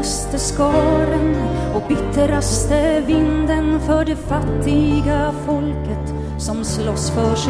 hårdaste skaren och bittraste vinden för det fattiga folket som slåss för sin